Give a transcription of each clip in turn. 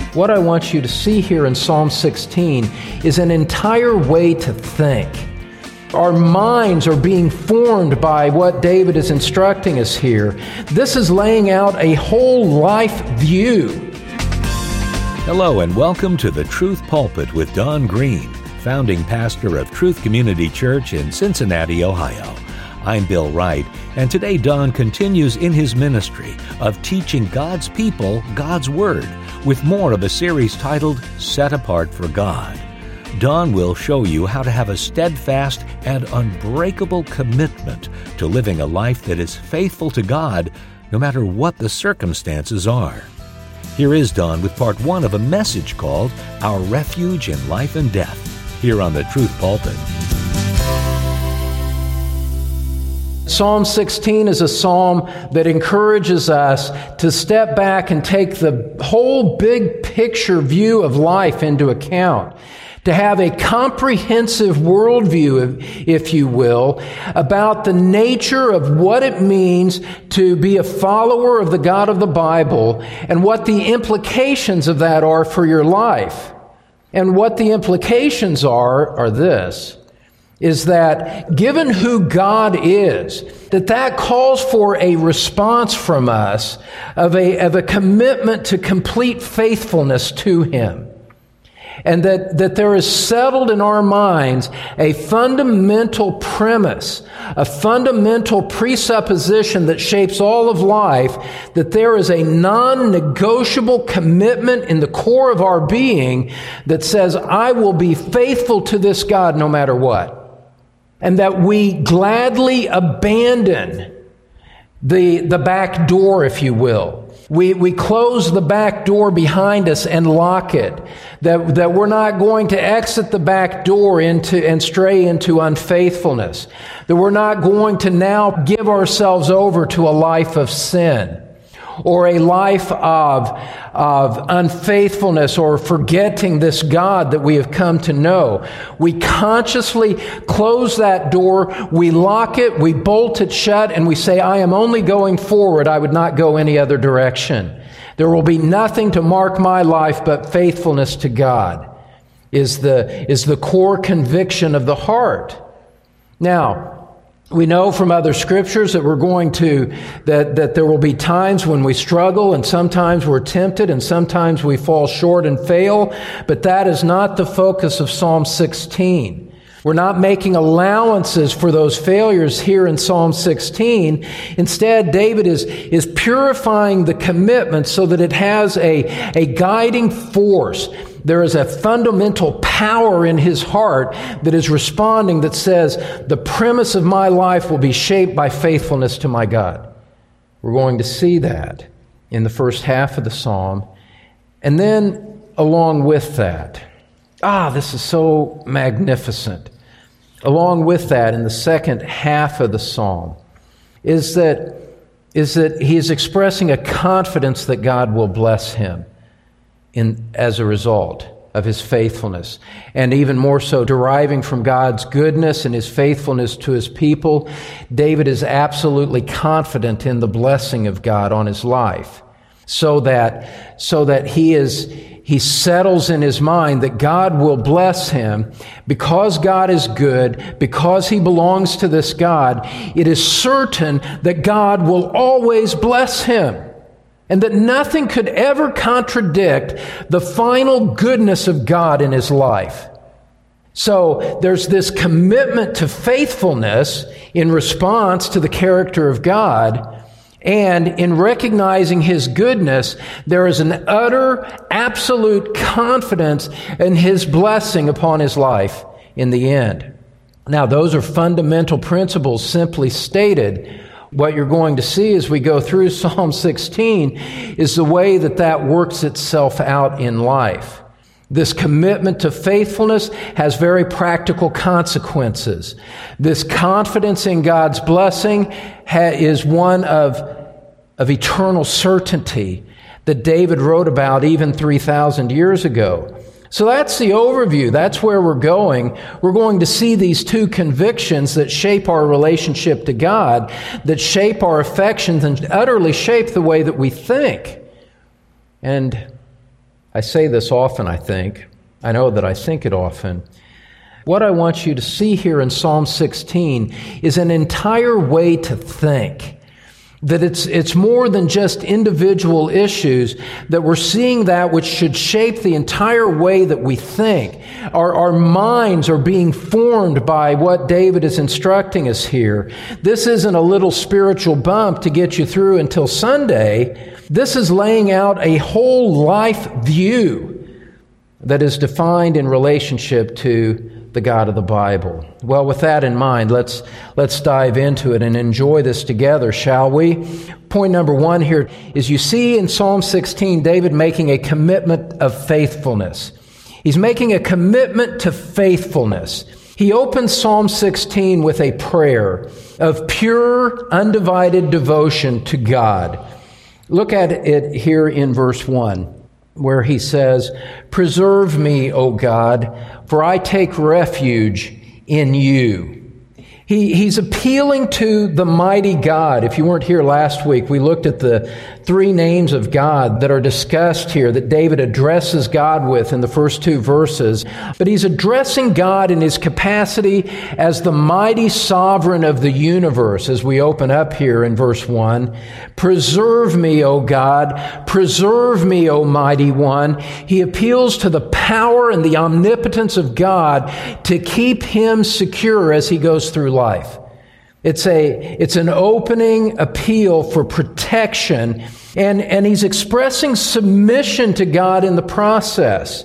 what I want you to see here in Psalm 16 is an entire way to think. Our minds are being formed by what David is instructing us here. This is laying out a whole life view. Hello and welcome to the Truth Pulpit with Don Green, founding pastor of Truth Community Church in Cincinnati, Ohio. I'm Bill Wright, and today Don continues in his ministry of teaching God's people God's Word with more of a series titled Set Apart for God. Don will show you how to have a steadfast and unbreakable commitment to living a life that is faithful to God no matter what the circumstances are. Here is Don with part one of a message called Our Refuge in Life and Death, here on the Truth Pulpit. Psalm 16 is a psalm that encourages us to step back and take the whole big picture view of life into account, to have a comprehensive worldview, if you will, about the nature of what it means to be a follower of the God of the Bible and what the implications of that are for your life. And what the implications are this, is that given who God is, that calls for a response from us of a commitment to complete faithfulness to Him. And that there is settled in our minds a fundamental premise, a fundamental presupposition that shapes all of life, that there is a non-negotiable commitment in the core of our being that says, I will be faithful to this God no matter what. And that we gladly abandon the back door, if you will. We close the back door behind us and lock it. That we're not going to exit the back door and stray into unfaithfulness. That we're not going to now give ourselves over to a life of sin, or a life of unfaithfulness, or forgetting this God that we have come to know. We consciously close that door, we lock it, we bolt it shut, and we say, I am only going forward, I would not go any other direction. There will be nothing to mark my life but faithfulness to God, is the core conviction of the heart. Now, we know from other scriptures that that there will be times when we struggle, and sometimes we're tempted, and sometimes we fall short and fail, but that is not the focus of Psalm 16. We're not making allowances for those failures here in Psalm 16. Instead, David is purifying the commitment so that it has a guiding force. There is a fundamental power in his heart that is responding, that says, the premise of my life will be shaped by faithfulness to my God. We're going to see that in the first half of the psalm. And then along with that, this is so magnificent. Along with that, in the second half of the psalm, is that he is expressing a confidence that God will bless him as a result of his faithfulness, and even more so deriving from God's goodness and his faithfulness to his people. David is absolutely confident in the blessing of God on his life, so that he settles in his mind that God will bless him because God is good, because he belongs to this God. It is certain that God will always bless him, and that nothing could ever contradict the final goodness of God in his life. So there's this commitment to faithfulness in response to the character of God, and in recognizing his goodness, there is an utter, absolute confidence in his blessing upon his life in the end. Now, those are fundamental principles simply stated. What you're going to see as we go through Psalm 16 is the way that works itself out in life. This commitment to faithfulness has very practical consequences. This confidence in God's blessing is one of eternal certainty that David wrote about even 3,000 years ago. So that's the overview. That's where we're going. We're going to see these two convictions that shape our relationship to God, that shape our affections, and utterly shape the way that we think. And I say this often, I think. I know that I think it often. What I want you to see here in Psalm 16 is an entire way to think. That it's more than just individual issues, that we're seeing that which should shape the entire way that we think. Our minds are being formed by what David is instructing us here. This isn't a little spiritual bump to get you through until Sunday. This is laying out a whole life view that is defined in relationship to the God of the Bible. Well, with that in mind, let's dive into it and enjoy this together, shall we? Point number one here is you see in Psalm 16, David making a commitment of faithfulness. He's making a commitment to faithfulness. He opens Psalm 16 with a prayer of pure, undivided devotion to God. Look at it here in verse 1. Where he says, "Preserve me, O God, for I take refuge in you." He's appealing to the mighty God. If you weren't here last week, we looked at the three names of God that are discussed here, that David addresses God with in the first two verses. But he's addressing God in his capacity as the mighty sovereign of the universe, as we open up here in verse 1. Preserve me, O God. Preserve me, O mighty one. He appeals to the power and the omnipotence of God to keep him secure as he goes through life. It's an opening appeal for protection, and he's expressing submission to God in the process.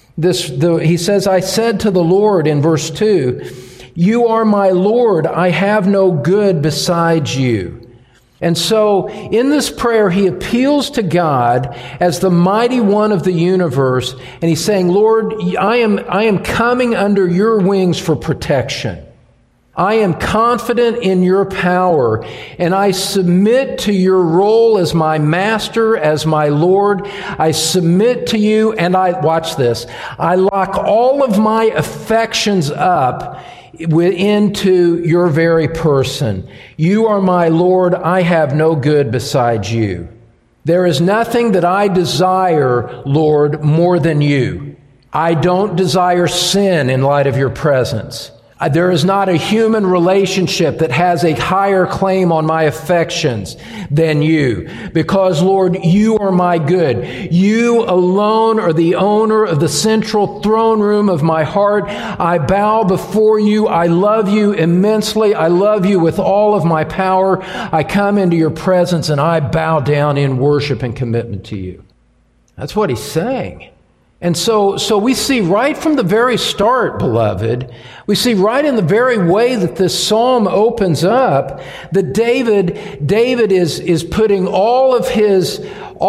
He says, "I said to the Lord," in verse 2, "You are my Lord, I have no good besides you." And so, in this prayer, he appeals to God as the mighty one of the universe, and he's saying, "Lord, I am coming under your wings for protection. I am confident in your power, and I submit to your role as my master, as my Lord. I submit to you, and watch this, I lock all of my affections up into your very person. You are my Lord. I have no good besides you. There is nothing that I desire, Lord, more than you. I don't desire sin in light of your presence. There is not a human relationship that has a higher claim on my affections than you. Because, Lord, you are my good. You alone are the owner of the central throne room of my heart. I bow before you. I love you immensely. I love you with all of my power. I come into your presence and I bow down in worship and commitment to you." That's what he's saying. And so we see right from the very start, beloved, we see right in the very way that this psalm opens up that David is putting all of his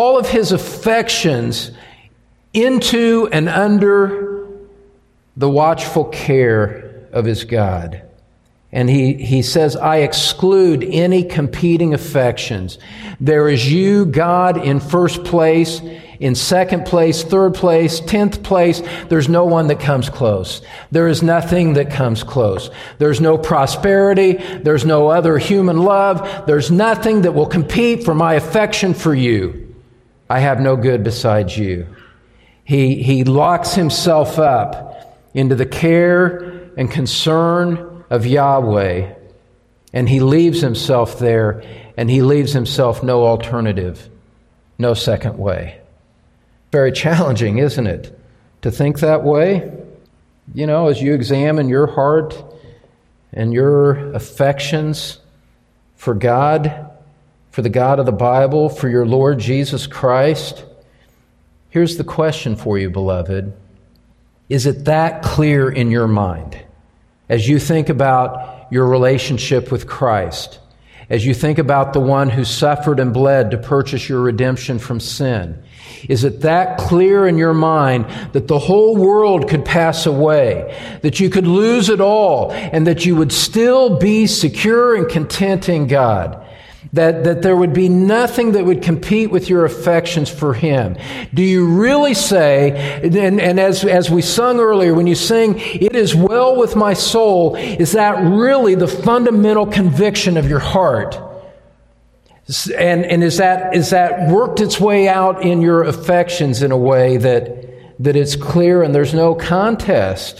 affections into and under the watchful care of his God. And he says, "I exclude any competing affections. There is you, God, in first place. In second place, third place, 10th place, there's no one that comes close. There is nothing that comes close. There's no prosperity. There's no other human love. There's nothing that will compete for my affection for you. I have no good besides you." He locks himself up into the care and concern of Yahweh, and he leaves himself there, and he leaves himself no alternative, no second way. Very challenging, isn't it, to think that way? You know, as you examine your heart and your affections for God, for the God of the Bible, for your Lord Jesus Christ, here's the question for you, beloved. Is it that clear in your mind as you think about your relationship with Christ, as you think about the one who suffered and bled to purchase your redemption from sin? Is it that clear in your mind that the whole world could pass away, that you could lose it all, and that you would still be secure and content in God? That there would be nothing that would compete with your affections for Him? Do you really say, and as we sung earlier, when you sing, "It is well with my soul," is that really the fundamental conviction of your heart? And is that worked its way out in your affections in a way that it's clear and there's no contest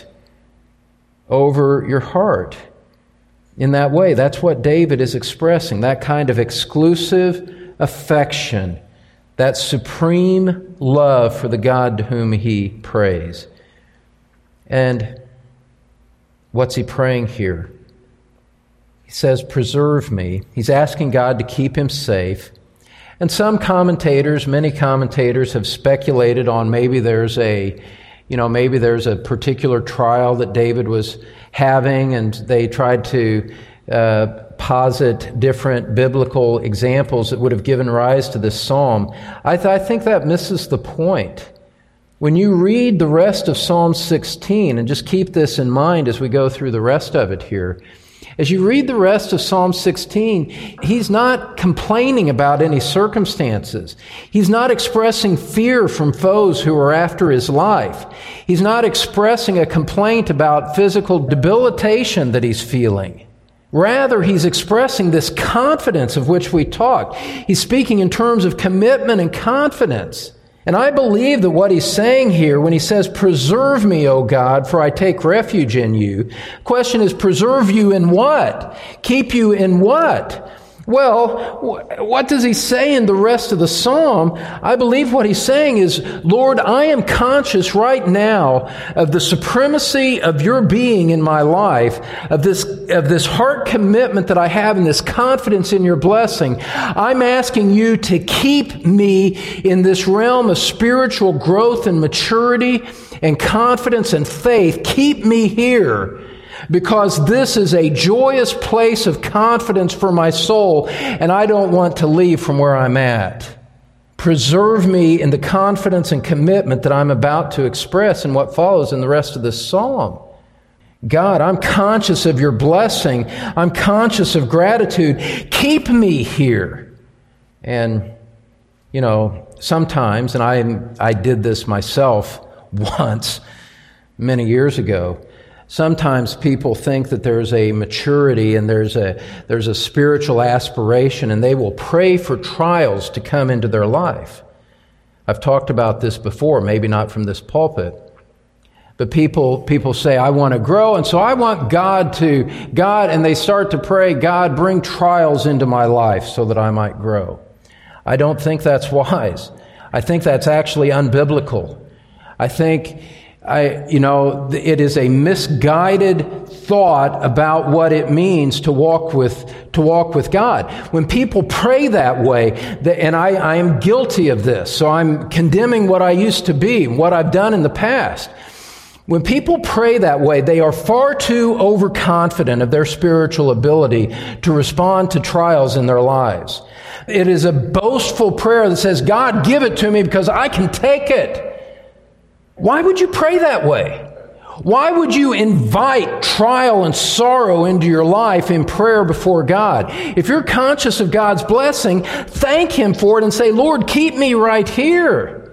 over your heart in that way? That's what David is expressing, that kind of exclusive affection, that supreme love for the God to whom he prays. And what's he praying here? He says, preserve me. He's asking God to keep him safe. And some commentators, many commentators, have speculated on maybe there's a particular trial that David was having, and they tried to posit different biblical examples that would have given rise to this psalm. I think that misses the point. When you read the rest of Psalm 16, and just keep this in mind as we go through the rest of it here, as you read the rest of Psalm 16, he's not complaining about any circumstances. He's not expressing fear from foes who are after his life. He's not expressing a complaint about physical debilitation that he's feeling. Rather, he's expressing this confidence of which we talked. He's speaking in terms of commitment and confidence. And I believe that what he's saying here when he says, preserve me, O God, for I take refuge in you. The question is, preserve you in what? Keep you in what? Well, what does he say in the rest of the psalm? I believe what he's saying is, Lord, I am conscious right now of the supremacy of your being in my life, of this heart commitment that I have and this confidence in your blessing. I'm asking you to keep me in this realm of spiritual growth and maturity and confidence and faith. Keep me here, because this is a joyous place of confidence for my soul, and I don't want to leave from where I'm at. Preserve me in the confidence and commitment that I'm about to express in what follows in the rest of this psalm. God, I'm conscious of your blessing. I'm conscious of gratitude. Keep me here. And, sometimes, and I did this myself once, many years ago, sometimes people think that there's a maturity and there's a spiritual aspiration, and they will pray for trials to come into their life. I've talked about this before, maybe not from this pulpit. But people say, I want to grow, and so I want God, and they start to pray, God, bring trials into my life so that I might grow. I don't think that's wise. I think that's actually unbiblical. I think it is a misguided thought about what it means to walk with God. When people pray that way, and I am guilty of this, so I'm condemning what I used to be, what I've done in the past. When people pray that way, they are far too overconfident of their spiritual ability to respond to trials in their lives. It is a boastful prayer that says, God, give it to me because I can take it. Why would you pray that way? Why would you invite trial and sorrow into your life in prayer before God? If you're conscious of God's blessing, thank Him for it and say, Lord, keep me right here.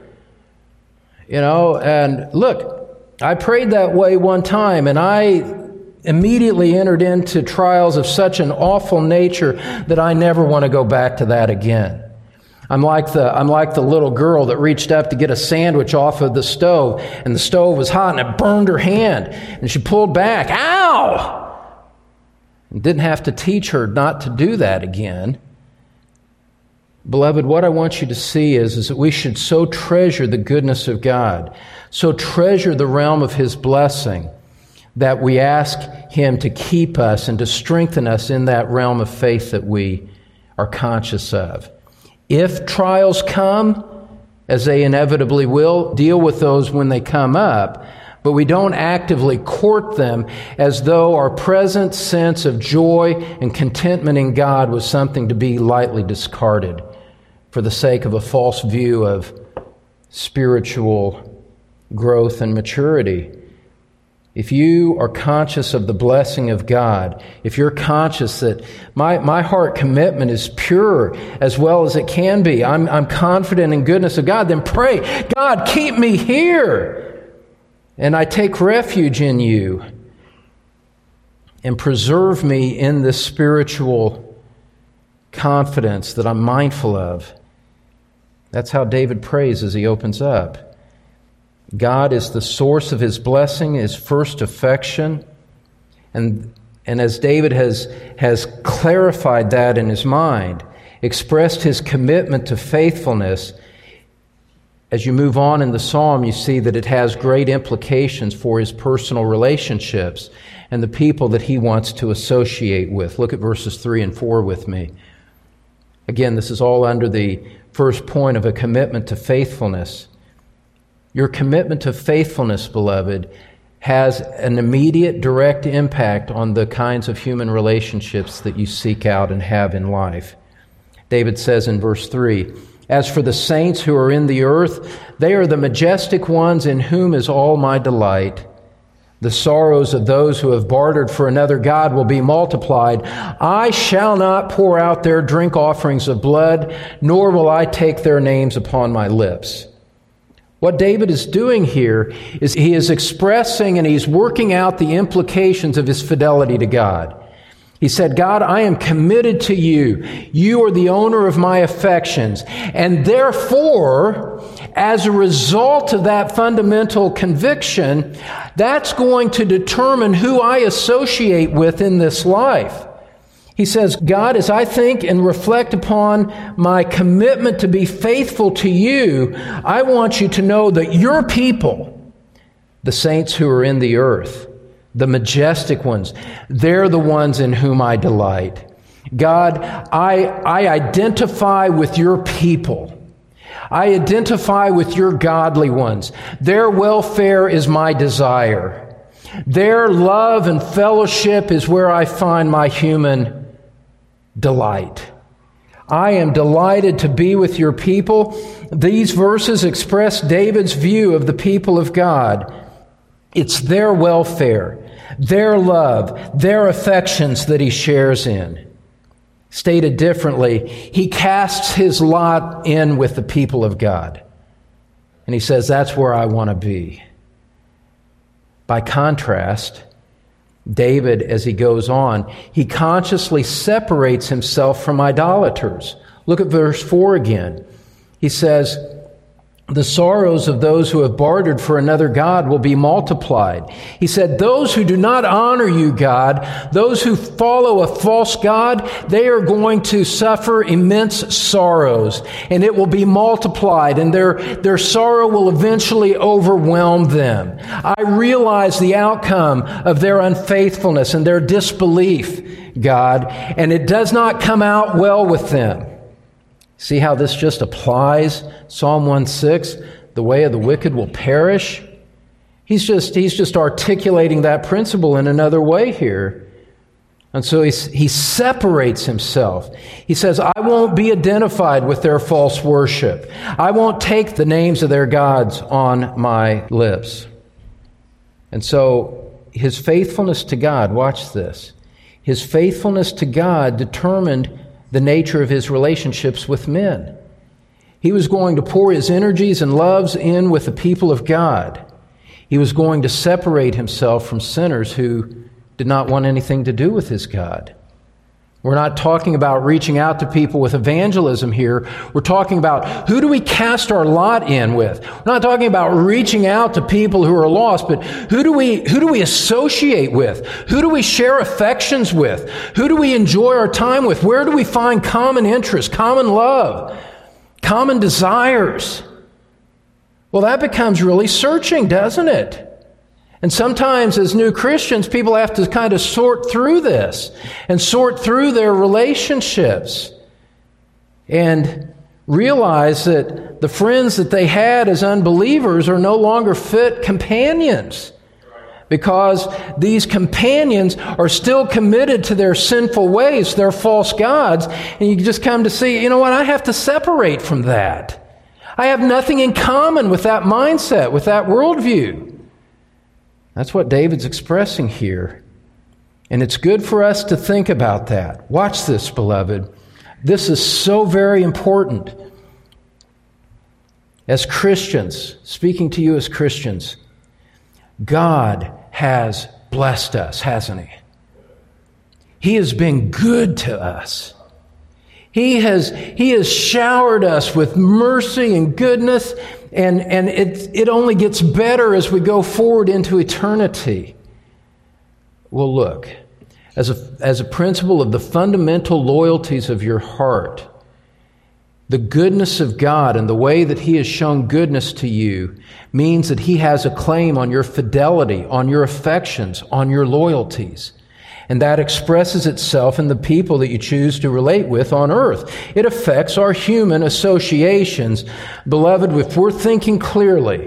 And look, I prayed that way one time, and I immediately entered into trials of such an awful nature that I never want to go back to that again. I'm like the little girl that reached up to get a sandwich off of the stove, and the stove was hot, and it burned her hand, and she pulled back. Ow! And didn't have to teach her not to do that again. Beloved, what I want you to see is that we should so treasure the goodness of God, so treasure the realm of His blessing, that we ask Him to keep us and to strengthen us in that realm of faith that we are conscious of. If trials come, as they inevitably will, deal with those when they come up, but we don't actively court them as though our present sense of joy and contentment in God was something to be lightly discarded for the sake of a false view of spiritual growth and maturity. If you are conscious of the blessing of God, if you're conscious that my heart commitment is pure as well as it can be, I'm confident in goodness of God, then pray, God, keep me here. And I take refuge in you. And preserve me in this spiritual confidence that I'm mindful of. That's how David prays as he opens up. God is the source of his blessing, his first affection. And as David has clarified that in his mind, expressed his commitment to faithfulness, as you move on in the psalm, you see that it has great implications for his personal relationships and the people that he wants to associate with. Look at verses 3 and 4 with me. Again, this is all under the first point of a commitment to faithfulness. Your commitment to faithfulness, beloved, has an immediate, direct impact on the kinds of human relationships that you seek out and have in life. David says in verse 3, "As for the saints who are in the earth, they are the majestic ones in whom is all my delight. The sorrows of those who have bartered for another god will be multiplied. I shall not pour out their drink offerings of blood, nor will I take their names upon my lips." What David is doing here is he is expressing and he's working out the implications of his fidelity to God. He said, "God, I am committed to you. You are the owner of my affections. And therefore, as a result of that fundamental conviction, that's going to determine who I associate with in this life." He says, "God, as I think and reflect upon my commitment to be faithful to you, I want you to know that your people, the saints who are in the earth, the majestic ones, they're the ones in whom I delight. God, I identify with your people. I identify with your godly ones. Their welfare is my desire. Their love and fellowship is where I find my human delight. I am delighted to be with your people." These verses express David's view of the people of God. It's their welfare, their love, their affections that he shares in. Stated differently, he casts his lot in with the people of God. And he says, that's where I want to be. By contrast, David, as he goes on, he consciously separates himself from idolaters. Look at verse 4 again. He says, "The sorrows of those who have bartered for another god will be multiplied." He said, those who do not honor you, God, those who follow a false god, they are going to suffer immense sorrows, and it will be multiplied, and their sorrow will eventually overwhelm them. I realize the outcome of their unfaithfulness and their disbelief, God, and it does not come out well with them. See how this just applies? Psalm 1:6, the way of the wicked will perish. He's just articulating that principle in another way here. And so he separates himself. He says, I won't be identified with their false worship. I won't take the names of their gods on my lips. And so his faithfulness to God, watch this. His faithfulness to God determined the nature of his relationships with men. He was going to pour his energies and loves in with the people of God. He was going to separate himself from sinners who did not want anything to do with his God. We're not talking about reaching out to people with evangelism here. We're talking about who do we cast our lot in with. We're not talking about reaching out to people who are lost, but who do we associate with? Who do we share affections with? Who do we enjoy our time with? Where do we find common interests, common love, common desires? Well, that becomes really searching, doesn't it? And sometimes as new Christians, people have to kind of sort through this and sort through their relationships and realize that the friends that they had as unbelievers are no longer fit companions, because these companions are still committed to their sinful ways, their false gods, and you just come to see, you know what, I have to separate from that. I have nothing in common with that mindset, with that worldview. That's what David's expressing here. And it's good for us to think about that. Watch this, beloved. This is so very important. As Christians, speaking to you as Christians, God has blessed us, hasn't He? He has been good to us. He has showered us with mercy and goodness, and it only gets better as we go forward into eternity. Well, look, as a principle of the fundamental loyalties of your heart, the goodness of God and the way that He has shown goodness to you means that He has a claim on your fidelity, on your affections, on your loyalties. And that expresses itself in the people that you choose to relate with on earth. It affects our human associations. Beloved, if we're thinking clearly,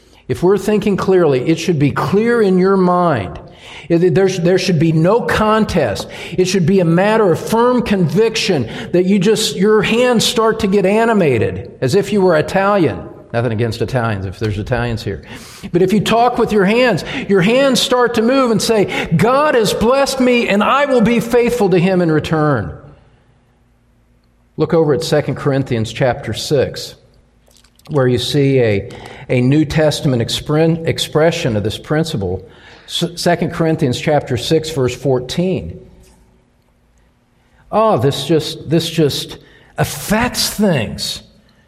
it should be clear in your mind. There should be no contest. It should be a matter of firm conviction that your hands start to get animated as if you were Italian. Nothing against Italians if there's Italians here. But if you talk with your hands start to move and say, God has blessed me and I will be faithful to Him in return. Look over at 2 Corinthians chapter 6, where you see a New Testament expression of this principle. 2 Corinthians chapter 6, verse 14. Oh, this just affects things.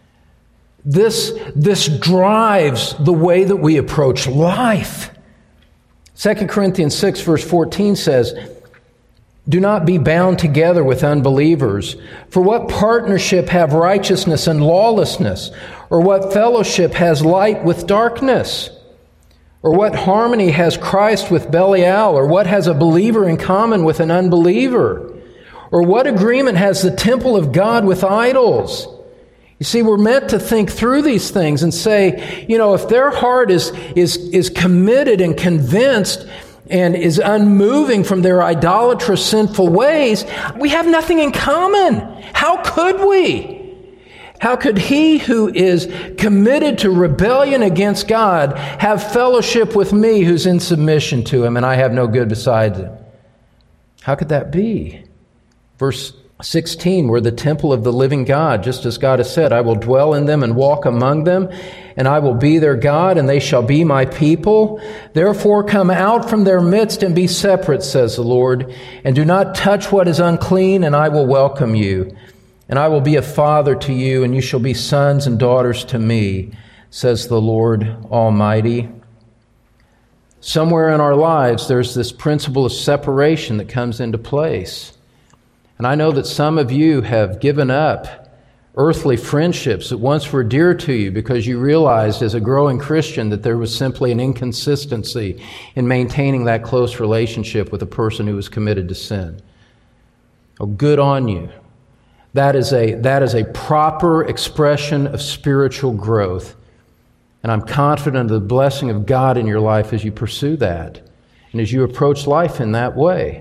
This drives the way that we approach life. 2 Corinthians 6, verse 14 says, do not be bound together with unbelievers. For what partnership have righteousness and lawlessness? Or what fellowship has light with darkness? Or what harmony has Christ with Belial? Or what has a believer in common with an unbeliever? Or what agreement has the temple of God with idols? You see, we're meant to think through these things and say, if their heart is committed and convinced and is unmoving from their idolatrous, sinful ways, we have nothing in common. How could we? How could he who is committed to rebellion against God have fellowship with me who's in submission to Him and I have no good besides Him? How could that be? Verse 16, we're the temple of the living God, just as God has said, I will dwell in them and walk among them, and I will be their God, and they shall be my people. Therefore come out from their midst and be separate, says the Lord, and do not touch what is unclean, and I will welcome you. And I will be a father to you, and you shall be sons and daughters to me, says the Lord Almighty. Somewhere in our lives, there's this principle of separation that comes into place. And I know that some of you have given up earthly friendships that once were dear to you because you realized as a growing Christian that there was simply an inconsistency in maintaining that close relationship with a person who was committed to sin. Oh, good on you. That is a proper expression of spiritual growth. And I'm confident of the blessing of God in your life as you pursue that and as you approach life in that way.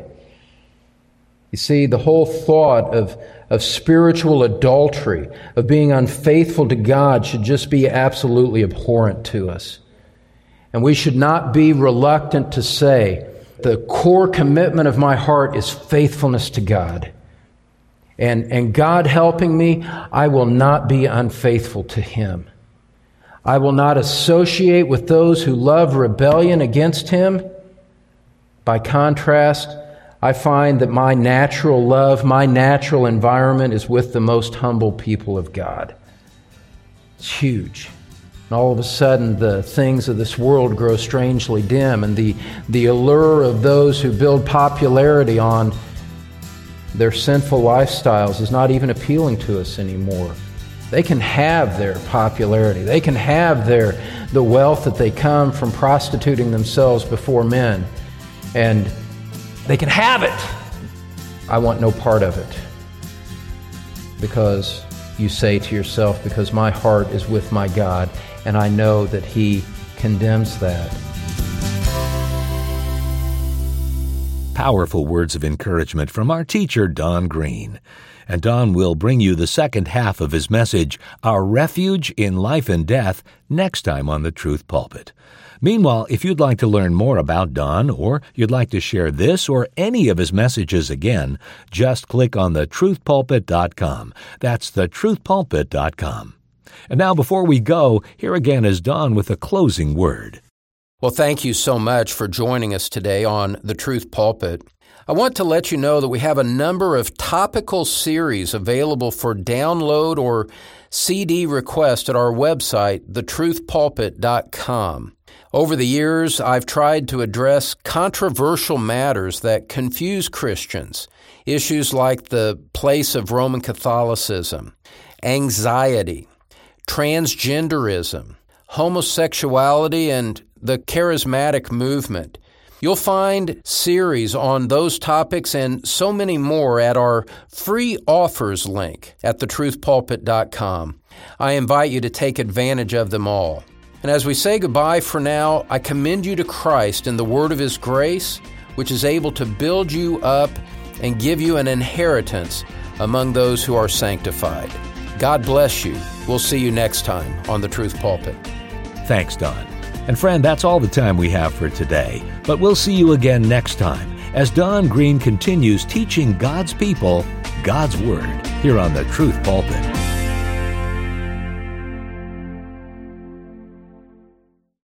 You see, the whole thought of spiritual adultery, of being unfaithful to God, should just be absolutely abhorrent to us. And we should not be reluctant to say, the core commitment of my heart is faithfulness to God. And God helping me, I will not be unfaithful to Him. I will not associate with those who love rebellion against Him. By contrast, I find that my natural love, my natural environment is with the most humble people of God. It's huge. And all of a sudden, the things of this world grow strangely dim, and the allure of those who build popularity on their sinful lifestyles is not even appealing to us anymore. They can have their popularity. They can have the wealth that they come from prostituting themselves before men. And they can have it. I want no part of it. Because you say to yourself, because my heart is with my God, and I know that He condemns that. Powerful words of encouragement from our teacher, Don Green. And Don will bring you the second half of his message, Our Refuge in Life and Death, next time on The Truth Pulpit. Meanwhile, if you'd like to learn more about Don, or you'd like to share this or any of his messages again, just click on thetruthpulpit.com. That's thetruthpulpit.com. And now, before we go, here again is Don with a closing word. Well, thank you so much for joining us today on The Truth Pulpit. I want to let you know that we have a number of topical series available for download or CD request at our website, thetruthpulpit.com. Over the years, I've tried to address controversial matters that confuse Christians, issues like the place of Roman Catholicism, anxiety, transgenderism, homosexuality, and the charismatic movement. You'll find series on those topics and so many more at our free offers link at thetruthpulpit.com. I invite you to take advantage of them all. And as we say goodbye for now, I commend you to Christ and the word of His grace, which is able to build you up and give you an inheritance among those who are sanctified. God bless you. We'll see you next time on The Truth Pulpit. Thanks, Don. And friend, that's all the time we have for today. But we'll see you again next time as Don Green continues teaching God's people God's Word here on The Truth Pulpit.